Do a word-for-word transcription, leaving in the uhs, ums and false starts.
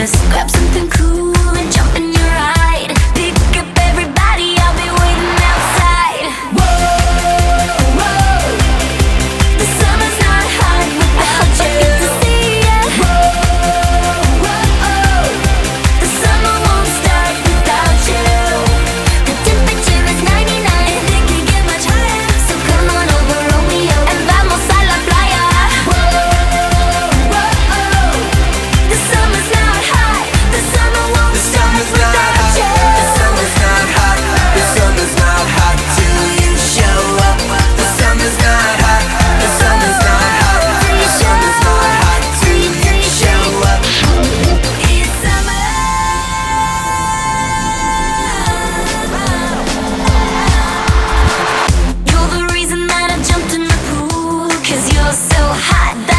Just grab something cool and jump in your ride. Pick up everybody, I'll be waiting outside. Whoa, whoa, the summer's not hot without you. I get to see ya. Whoa, whoa, the summer won't start without you. The temperature is ninety-nine and it can get much higher. So come on over, Romeo, and vamos a la playa. Whoa, whoa, the summer's not hot. The summer won't start without you. The summer's not hot. The summer's not hot till you show up. The summer's not hot. The summer's not hot. The summer's not hot till you show up. It's summer. You're the reason that I jumped in the pool, 'cause you're so hot.